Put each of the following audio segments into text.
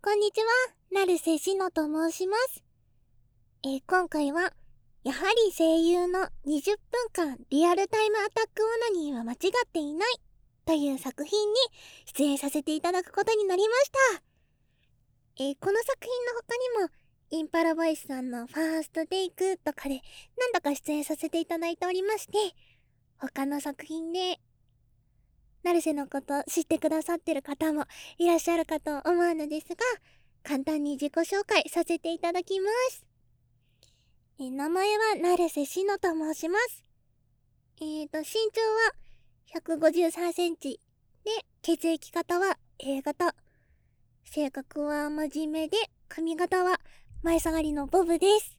こんにちは、成瀬しのと申します。今回は、やはり声優の20分間リアルタイムアタックオナニーは間違っていないという作品に出演させていただくことになりました。この作品の他にも、インパラボイスさんのファーストテイクとかで何度か出演させていただいておりまして、他の作品で成瀬のこと知ってくださってる方もいらっしゃるかと思うのですが、簡単に自己紹介させていただきます。名前は成瀬しのと申します。身長は153センチで、血液型は A 型、性格は真面目で、髪型は前下がりのボブです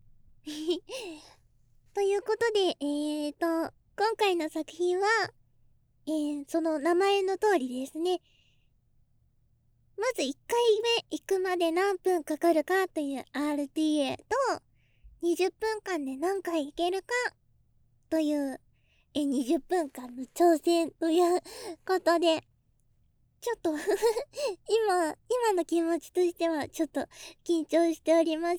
ということで、今回の作品はその名前の通りですね。まず1回目行くまで何分かかるかという RTA と、20分間で何回行けるかという20分間の挑戦ということで、ちょっと今の気持ちとしてはちょっと緊張しております。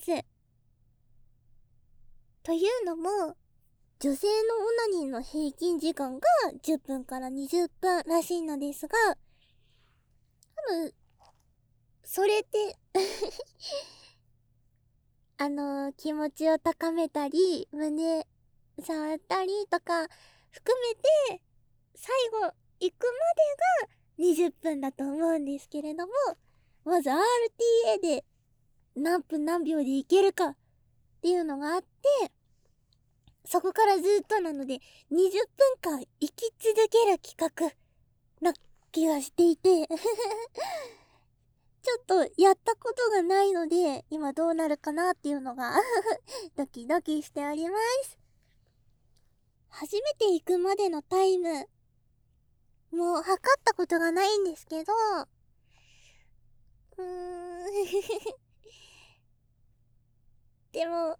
というのも、女性のオナニーの平均時間が10分から20分らしいのですが、多分、それって気持ちを高めたり、胸触ったりとか含めて、最後行くまでが20分だと思うんですけれども、まず RTA で何分何秒で行けるかっていうのがあって、そこからずっとなので20分間生き続ける企画な気がしていてちょっとやったことがないので今どうなるかなっていうのがドキドキしております。初めて行くまでのタイムもう測ったことがないんですけど、でも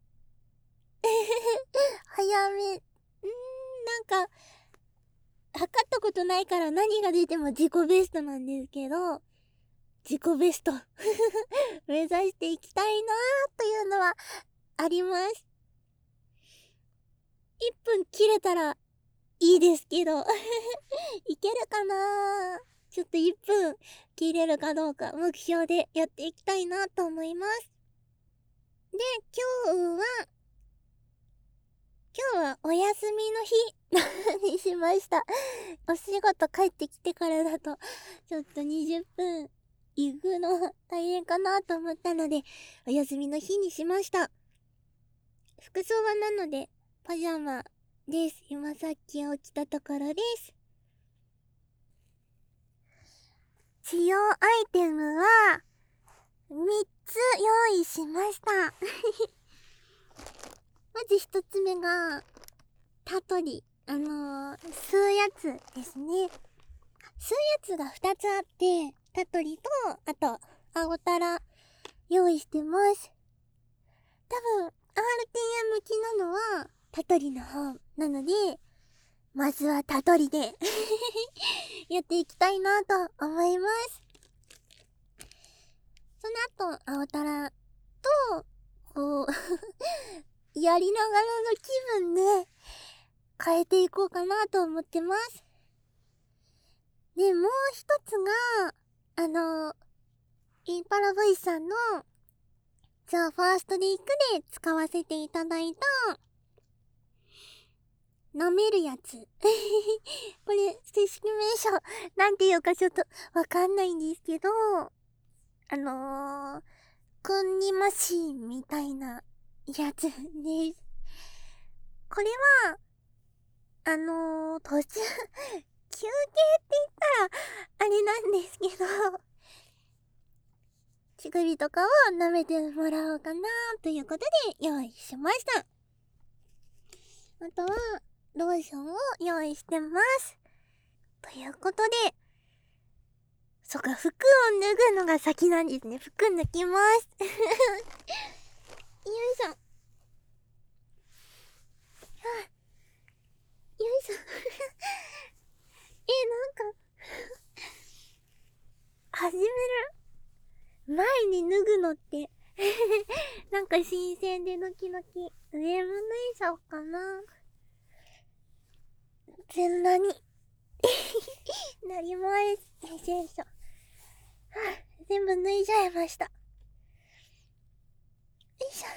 早めなんか測ったことないから何が出ても自己ベストなんですけど、自己ベスト目指していきたいなーというのはあります。1分切れたらいいですけどいけるかなー。ちょっと1分切れるかどうか目標でやっていきたいなと思います。で、今日はお休みの日にしました。お仕事帰ってきてからだとちょっと20分行くの大変かなと思ったので、お休みの日にしました。服装はなのでパジャマです。今さっき起きたところです。使用アイテムは3つ用意しましたまず1つ目がタトリ、吸うやつですね。吸うやつが2つあって、タトリとあと青タラ用意してます。多分 RTA 向きなのはタトリの方なので、まずはタトリでやっていきたいなと思います。その後青タラとこうやりながらの気分で変えていこうかなと思ってます。で、もう一つがインパラボイスさんのザ・ファーストで行くで使わせていただいた舐めるやつこれ正式名称なんていうかちょっとわかんないんですけど、くんにマシーンみたいなやつです。これは途中休憩って言ったらあれなんですけど、乳首とかを舐めてもらおうかなということで用意しました。あとはローションを用意してます。ということで、そっか、服を脱ぐのが先なんですね。服脱きますよいしょよいしょなんか始める前に脱ぐのってなんか新鮮でドキドキ。上も脱いじゃおうかな。全裸になります。よいしょよいしょ。全部脱いじゃいました。よいしょ。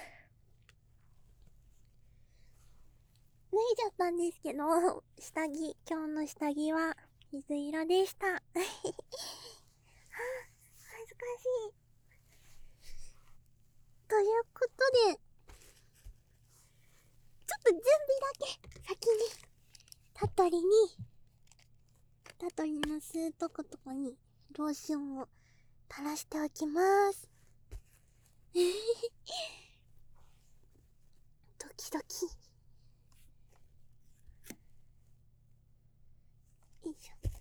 脱いじゃったんですけど、下着、今日の下着は水色でした。恥ずかしい。ということで、ちょっと準備だけ先にタトリの吸うとことかにローションを垂らしておきます。ドキドキ。よいしょ。よ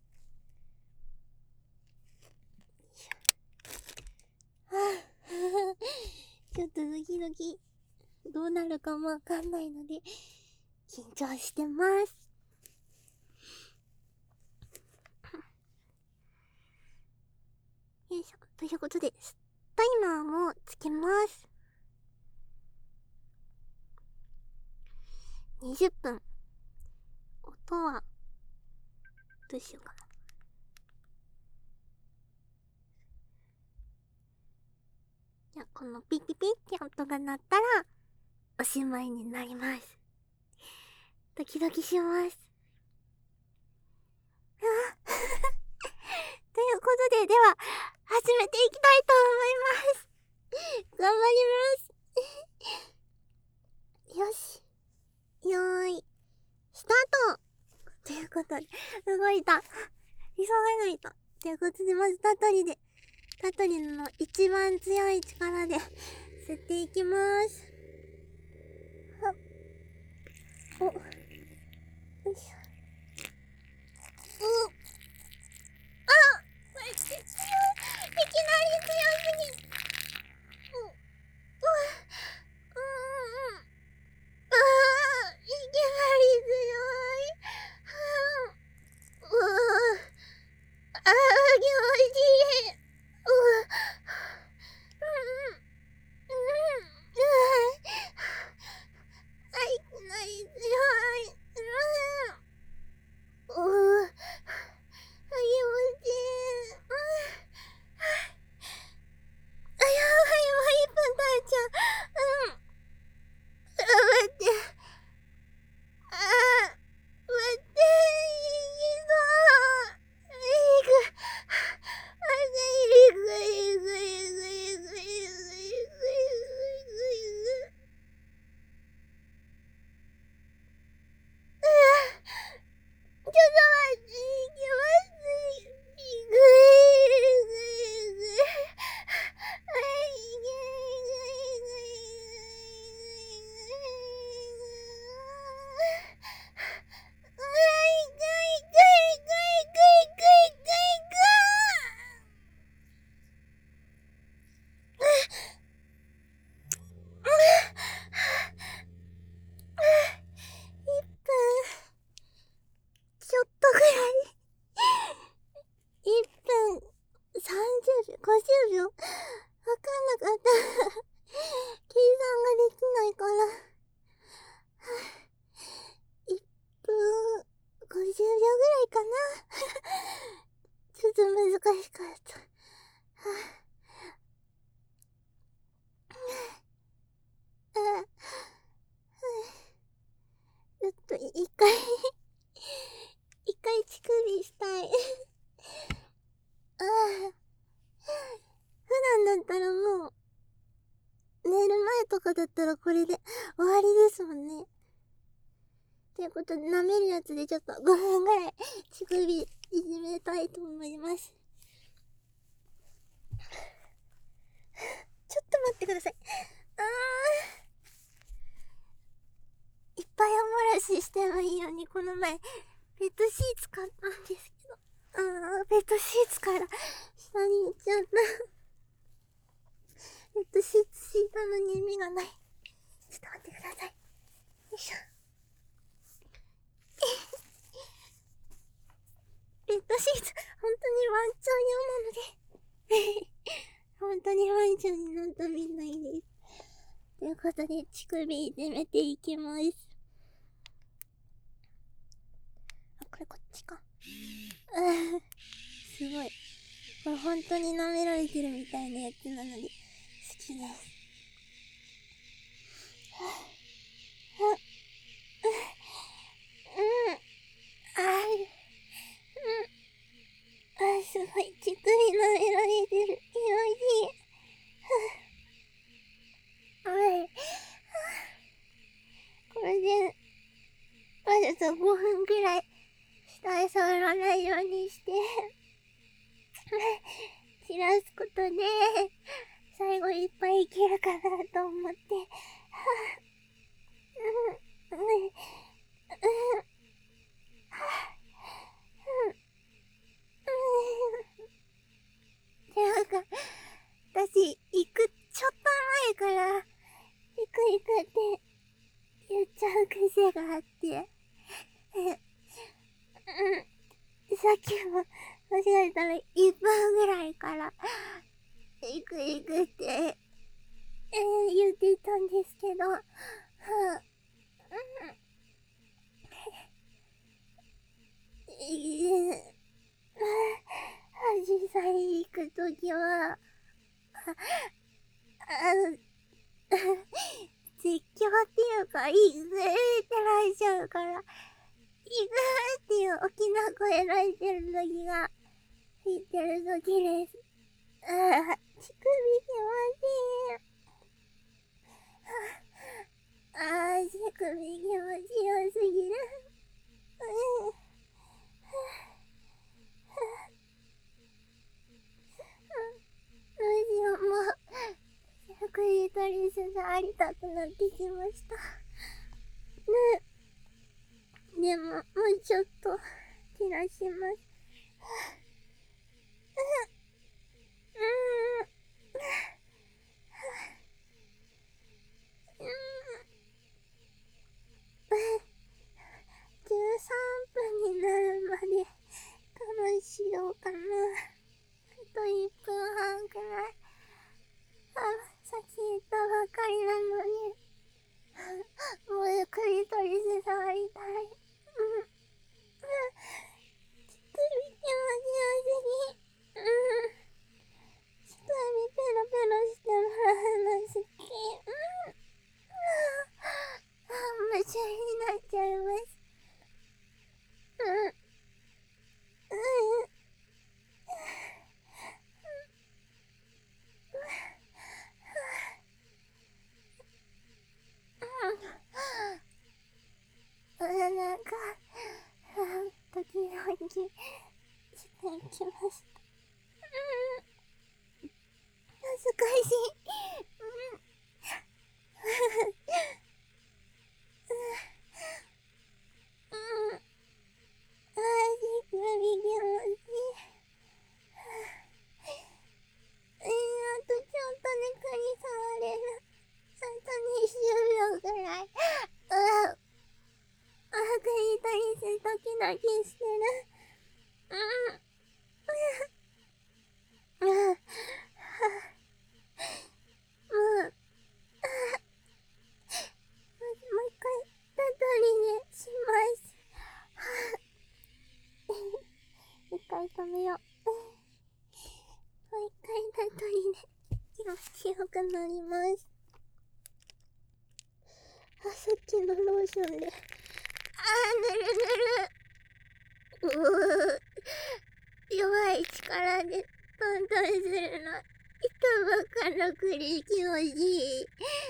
いしょ。ちょっとドキドキ。どうなるかもわかんないので、緊張してます。よいしょ。ということで、タイマーもつけます。20分。音は、どうしようかな。じゃあ、このピッピピって音が鳴ったら、おしまいになります。ドキドキします。ということで、では、始めていきたいと思います。頑張ります。よし。よーい。スタートということで、動いた。急がないと。ということで、まずタトリの一番強い力で、吸っていきます。お。よいしょ。いきなり強すぎ。いきなり強い。気持ちいい。いきなり強い。気持ちいい。やばい、もう1分経っちゃう。待って。待って、ちょっと待って、いきます。ちょっとぐらい。1分30秒、50秒わかんなかった。計算ができないから。1分50秒ぐらいかな。ちょっと難しかった。ちょっと一回乳首したい。普段だったらもう、寝る前とかだったらこれで終わりですもんね。ということで、舐めるやつでちょっと5分ぐらい乳首いじめたいと思います。ちょっと待ってください。いっぱいおもらししてもいいように、この前、ペットシーツ買ったんですけど。ペットシーツから下に行っちゃった。ペットシーツ敷いたのに意味がない。ちょっと待ってください。よいしょ。ペットシーツ、本当にワンちゃん用なので。本本当にマンションになったみたいです。ということで、乳首攻めていきます。あ、これこっちか。すごい。これ本当に舐められてるみたいなやつなので、好きです。すごい、乳首舐められてる。気持ちいい。これで、わざと5分くらい、下へ触らないようにして、散らすことで、最後いっぱいいけるかなと思って、で、なんか、私、行くちょっと前から、行くって言っちゃう癖があって、さっきも間違えたら1分ぐらいから、行くって言ってたんですけど、実際行くときは、絶叫っていうか、行くってなっちゃうから、行くっていう大きな声出してるときが、言ってるときです。乳首気持ちいい。乳首気持ちよすぎる。どうしよう、もう、クリトリス触りたくなってきました。でも、もうちょっと、切らします。13分になるまで我慢しようかな。あと1分半くらい。さっき言ったばかりなのに。もうクリトリス触りたい。乳首気持ちよすぎ。乳首ペロペロしてもらうの好き。夢中になっちゃいます。なんか、時々、してきました。恥ずかしい。乳首気持ちいい。あとちょっとで栗触れる。あと20秒ぐらい。クリトリスドキドキしてる。もう、一回、たとりでします。一回止めよう。もう一回たとりで気持ちよくなります。さっきのローションで。ぬるぬる。弱い力でトントンするの。板ばっかのクリ気持ちいい。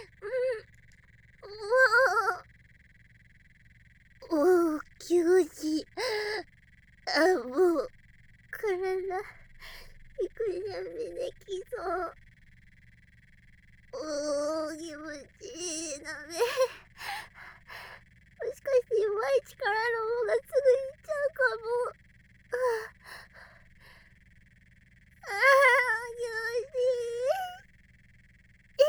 気持ちいい。もう、体、いく準備できそう。気持ちいいだね。もしかして弱い力の方がすぐいっちゃうかも。気持ちいい。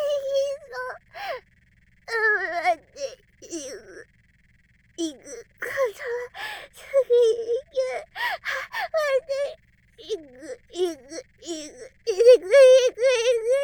待って、いくことすぐいく。待って、いく。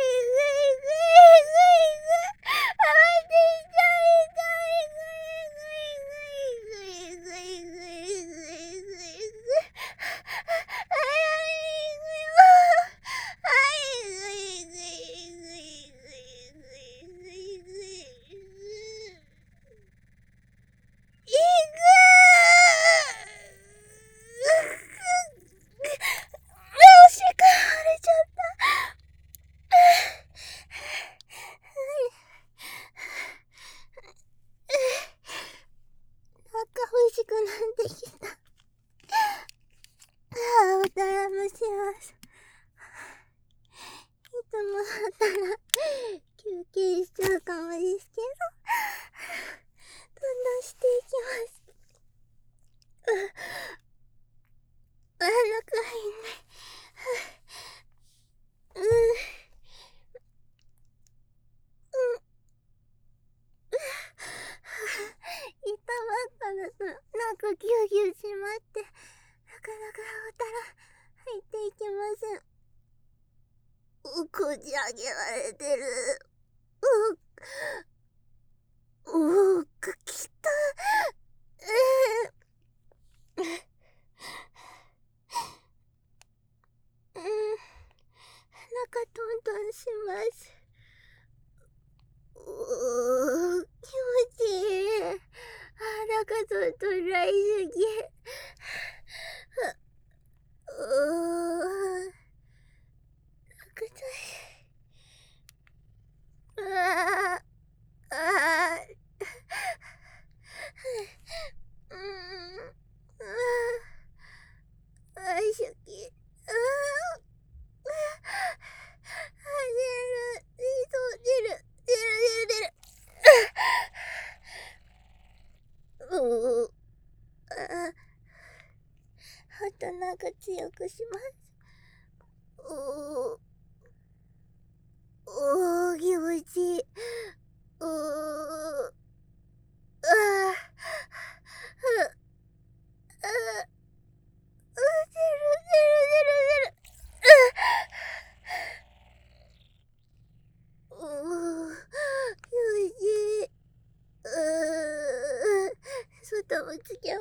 ったら休憩しちゃうかもですけど、どんどんしていきます。お腹入んない。痛ばっかだとなんかギュウギュウしまって、なかなかおたら入っていきません。こじ上げられてる。きた。中トントンします。気持ちいい。中トントン大好き。中トン。しょき。あとなんか強くします。気持ちいい。外もつけます。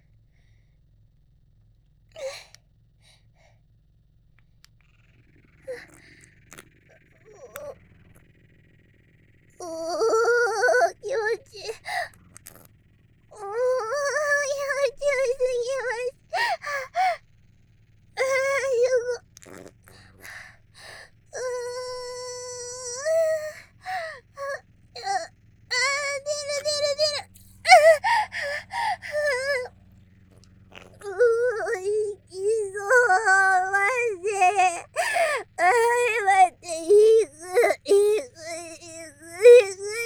気持ちいい。気持ちよすぎます。待って、いく。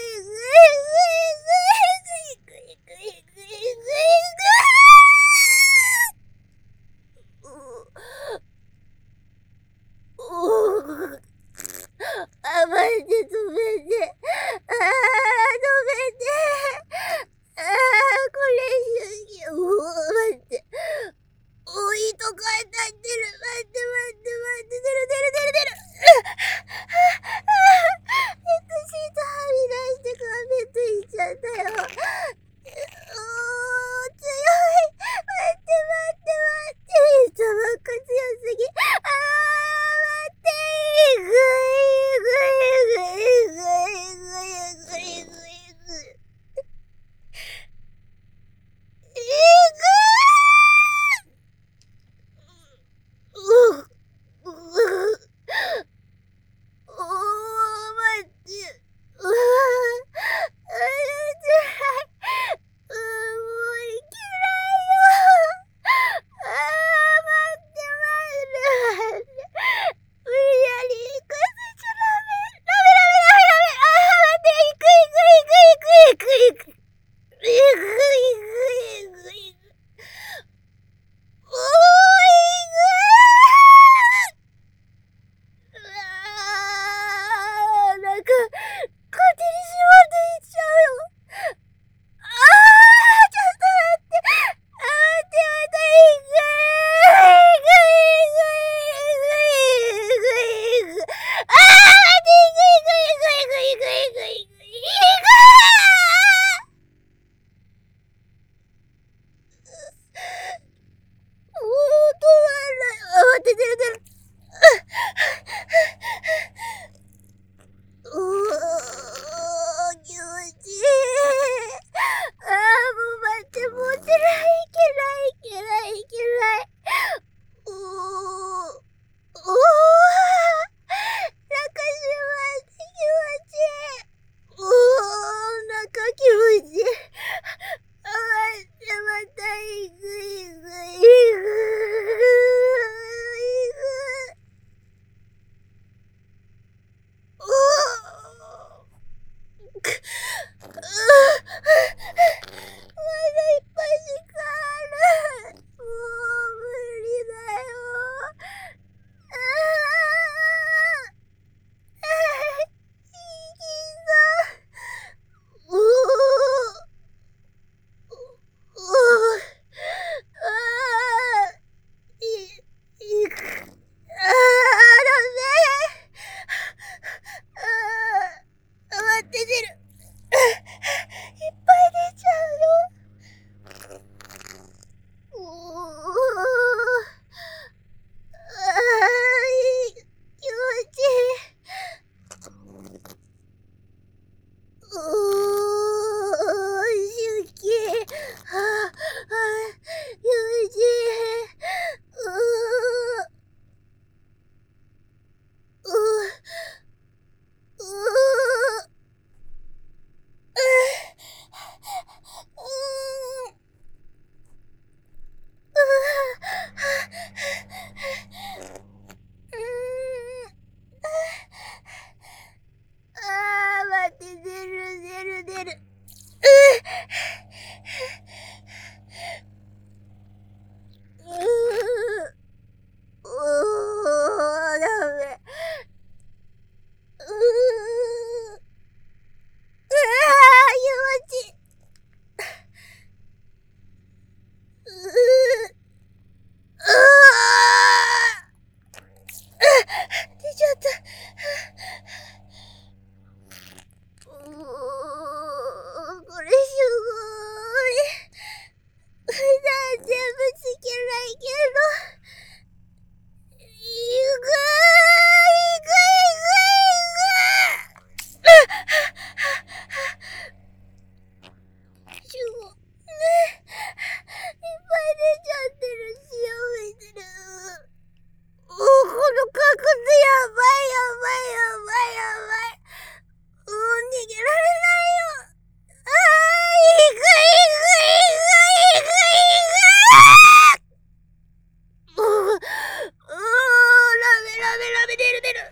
出る。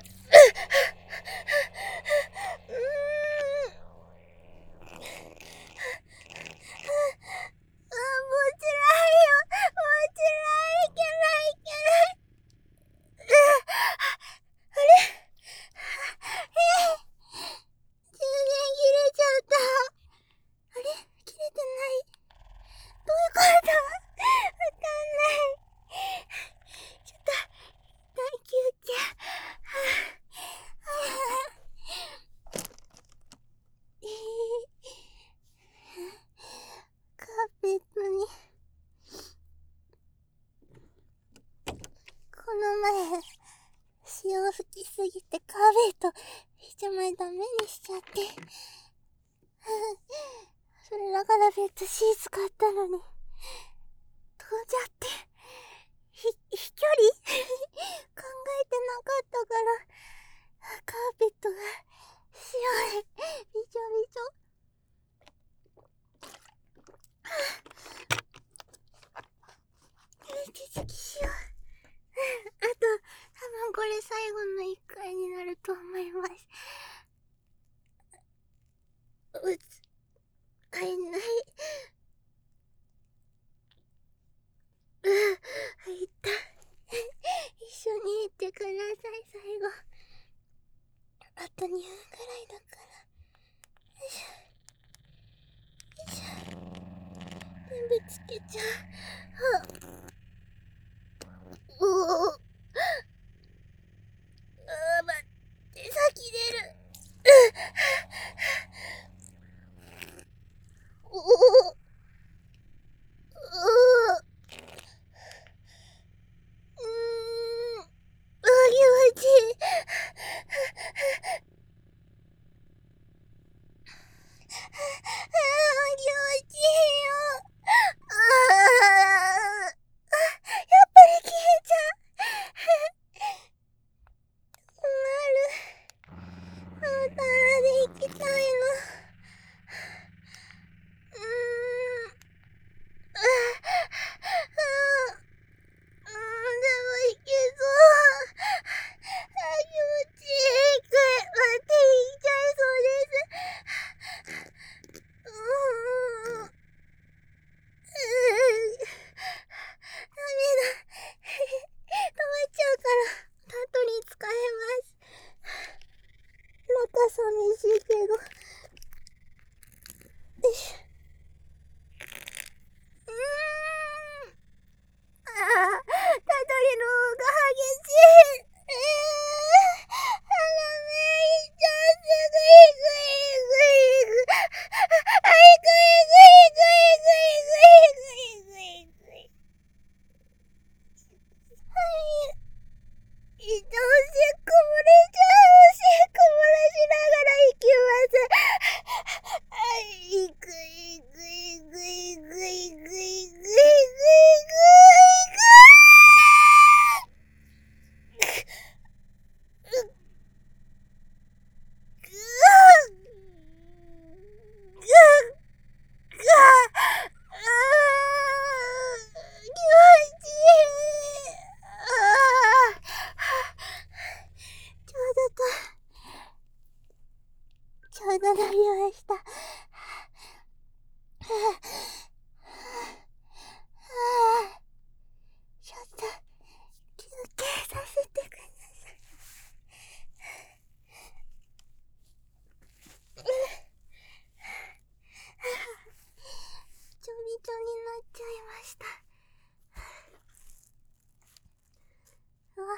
潮吹きすぎてカーペット一枚ダメにしちゃって。それだからベッドシーツ買ったのに飛んじゃって、飛距離考えてなかったからカーペットが潮でびちょびちょ。手続きしよう。あと多分これ最後の1回になると思います。会えない。入った。一緒にいてください、最後。あと2分くらいだから。よいしょ。よいしょ。全部つけちゃう。おお。待って、先出る。おお。気持ちいい。気持ちいいよ。やっぱり消えちゃう。またで行きたいの。でも行けそう。気持ちいい。待って、行っちゃいそうです。ダメだ。止まっちゃうから、後に使えます。なんか寂しいけど。よいしょ。たどりの方が激しい。鼻めいちゃすぐいぐいぐいぐい。はい、ぐいぐいぐいぐいぐいぐいぐいぐい。はい。どうせこぼれちゃう。こぼらしながら行きます。はい、ぐいぐいぐいぐいぐいぐいぐいぐいぐい。ちょうどなりました。ちょっと休憩させてください。ちょびちょになっちゃいました。うわ。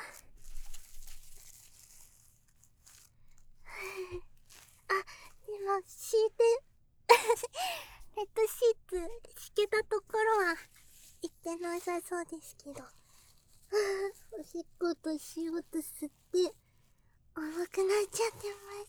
今敷いてベッドシーツ敷けたところは行ってなさそうですけど、おしっことしようと吸って重くなっちゃってます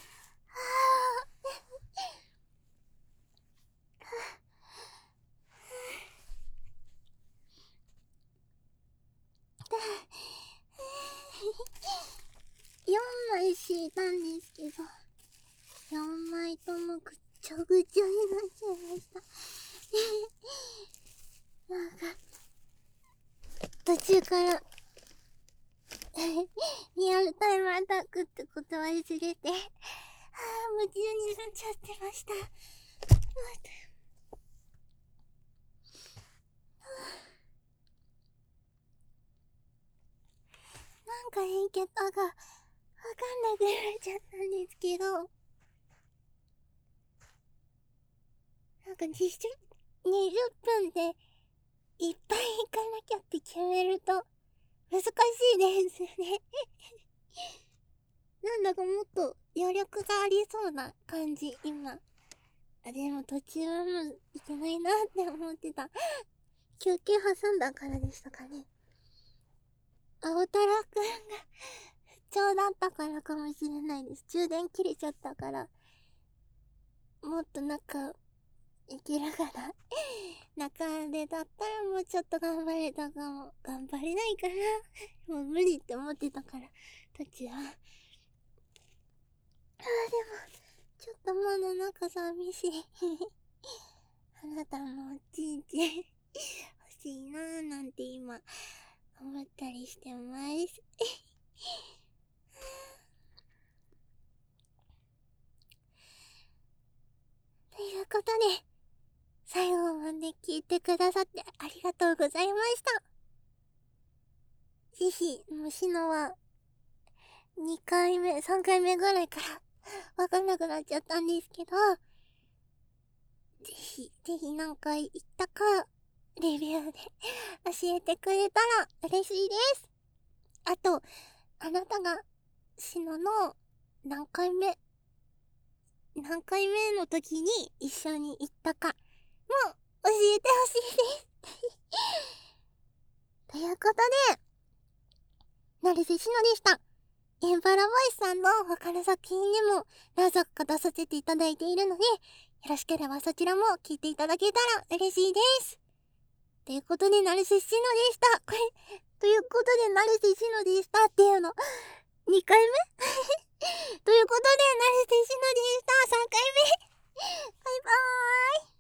。4枚敷いたんですけど、4枚ともぐっちゃぐちゃになっちゃいました。なんか途中からリアルタイムアタックってこと忘れて、夢中になっちゃってました。なんか言い方がわかんなくなっちゃったんですけど、なんか20分でいっぱい行かなきゃって決めると難しいですね。なんだかもっと余力がありそうな感じ、今。でも途中はもういけないなって思ってた。休憩挟んだからでしたかね。青太郎くんが不調だったからかもしれないです。充電切れちゃったから。もっと中、いけるかな。中でだったらもうちょっと頑張れたかも。頑張れないかな。もう無理って思ってたから、途中は。でも、ちょっとまだ中寂しい。あなたもおちんちん欲しいなぁなんて今、思ったりしてます。ということで、最後まで聞いてくださってありがとうございました。ぜひ、もうシノは、2回目、3回目ぐらいからわかんなくなっちゃったんですけど、ぜひ何回行ったか、レビューで教えてくれたら嬉しいです。あと、あなたが、シノの何回目の時に一緒に行ったか、も教えてほしいです。ということで、成瀬シノでした。エンパラボイスさんの他の作品にも何作か出させていただいているので、よろしければそちらも聞いていただけたら嬉しいです。ということで、成瀬シノでした。ということで、成瀬シノでしたっていうの、2回目ということで、成瀬シノでした。3回目バイバーイ。